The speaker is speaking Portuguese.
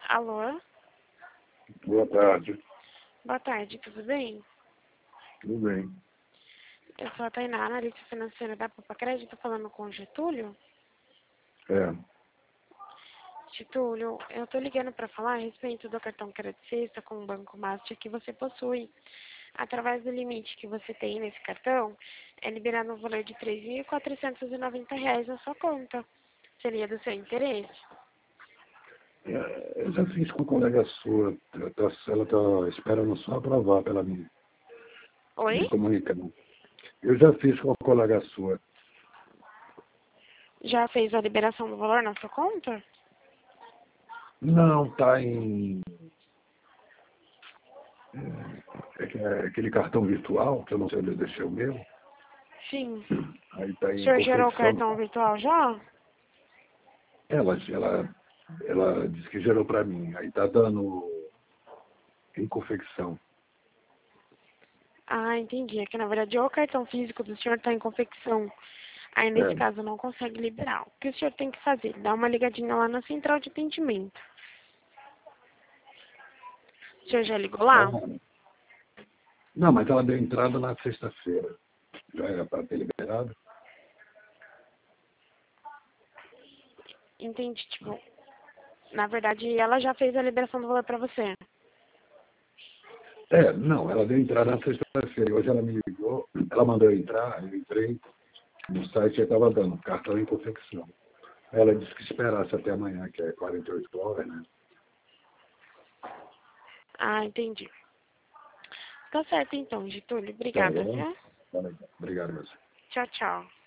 Alô? Boa tarde. Boa tarde, tudo bem? Tudo bem. Eu sou a Tainá, analista financeira da Papa Crédito, falando com o Getúlio. É. Getúlio, eu tô ligando para falar a respeito do cartão Credicista com o Banco Master que você possui. Através do limite que você tem nesse cartão, é liberado um valor de R$ 3.490 na sua conta. Seria do seu interesse? Eu já fiz com uma colega sua. Ela está esperando só aprovar para ela me Oi? comunicar. Eu já fiz com uma colega sua. Já fez a liberação do valor na sua conta? Não, está em. Aquele cartão virtual, que eu não sei onde eu deixei o meu. Sim. Aí está O em senhor gerou o confecção. cartão virtual já? Ela disse que gerou para mim. Aí está dando em confecção. Ah, entendi. É que na verdade o cartão físico do senhor está em confecção. Aí nesse É. caso não consegue liberar. O que o senhor tem que fazer? Dar uma ligadinha lá na central de atendimento. O senhor já ligou lá? Não, mas ela deu entrada na sexta-feira. Já era para ter liberado. Entendi, tipo, na verdade ela já fez a liberação do valor pra você. Não, ela deu entrada na sexta-feira. Hoje ela me ligou, ela mandou eu entrar, eu entrei no site e estava dando cartão em confecção. Ela disse que esperasse até amanhã, que é 48 horas, né? Ah, entendi. Tá certo então, Getúlio. Tá Obrigada, bom? viu? Tá legal. Obrigado, você. Tchau, tchau.